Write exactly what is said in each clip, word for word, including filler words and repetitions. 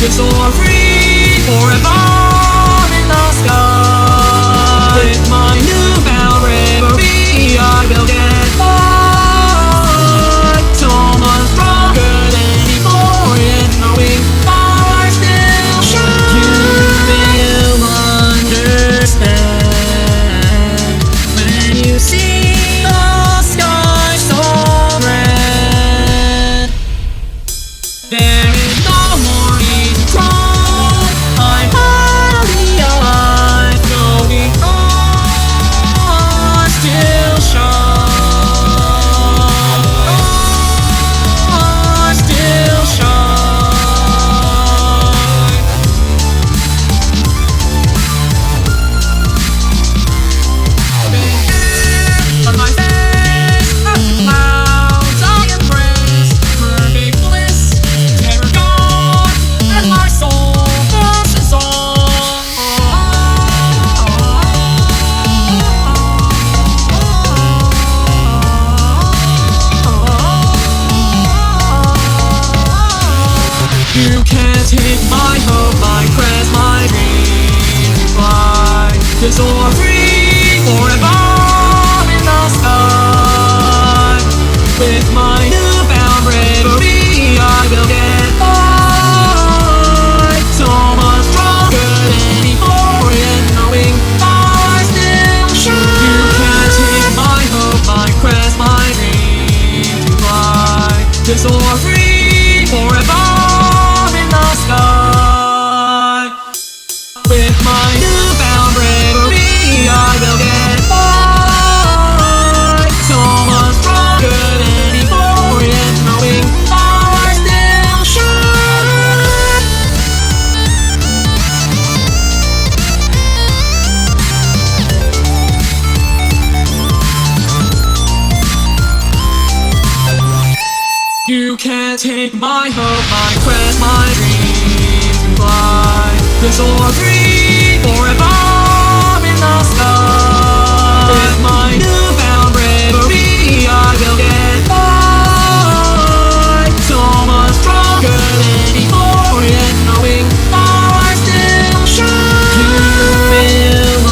to soar free forever in the sky. With my newfound bravery, I will get far. So much stronger than before, yet knowing I still shine. You will understand when you see the sky so red. There is no more need to crawl. I'm finally alive, knowing I still shine. I still shine. On my face, clouds I embrace, perfect bliss, never gone, as my soul passes on. You can't take my hope, my crest, my dream to fly, to soar free forever in the sky. With my newfound bravery, I will get far. So much stronger than before, yet knowing I still shine. You can't take my hope, my crest, my dream to fly, to soar free forever in the sky. With my newfound bravery, I will get far. So much stronger than before, yet knowing I still shine. You can't take my hope, my quest, my dream to fly, to soar free forever in the sky. With my newfound bravery, I will get far. So much stronger than before, yet knowing I still shine. You will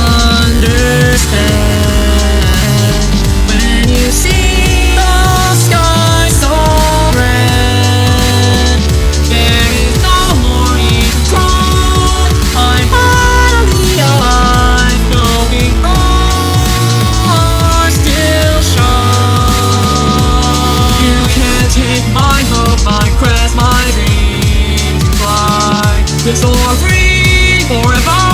understand when you see the sky so red. There is no more need to crawl. I'm finally alive, knowing I still shine. You can't take my hope, my crest, my dream to fly, to soar free forever